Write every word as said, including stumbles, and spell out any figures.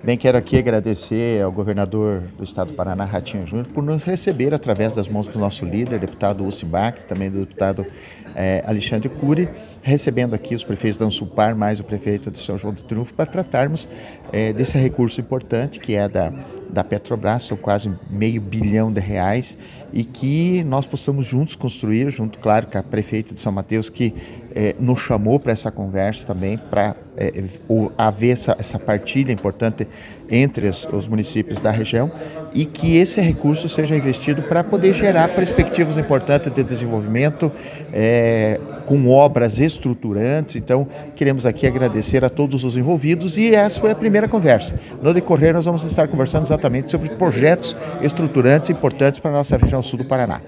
Bem, quero aqui agradecer ao governador do estado do Paraná, Ratinho Júnior, por nos receber através das mãos do nosso líder, deputado Ussi Bach, também do deputado eh, Alexandre Cury, recebendo aqui os prefeitos da Ansulpar, mais o prefeito de São João do Triunfo, para tratarmos eh, desse recurso importante que é da, da Petrobras, são quase meio bilhão de reais, e que nós possamos juntos construir, junto, claro, com a prefeita de São Mateus, que eh, nos chamou para essa conversa também, para eh, haver essa, essa partilha importante entre os, os municípios da região, e que esse recurso seja investido para poder gerar perspectivas importantes de desenvolvimento, eh, com obras estruturantes. Então, queremos aqui agradecer a todos os envolvidos, e essa foi a primeira conversa. No decorrer, nós vamos estar conversando exatamente sobre projetos estruturantes importantes para a nossa região sul do Paraná.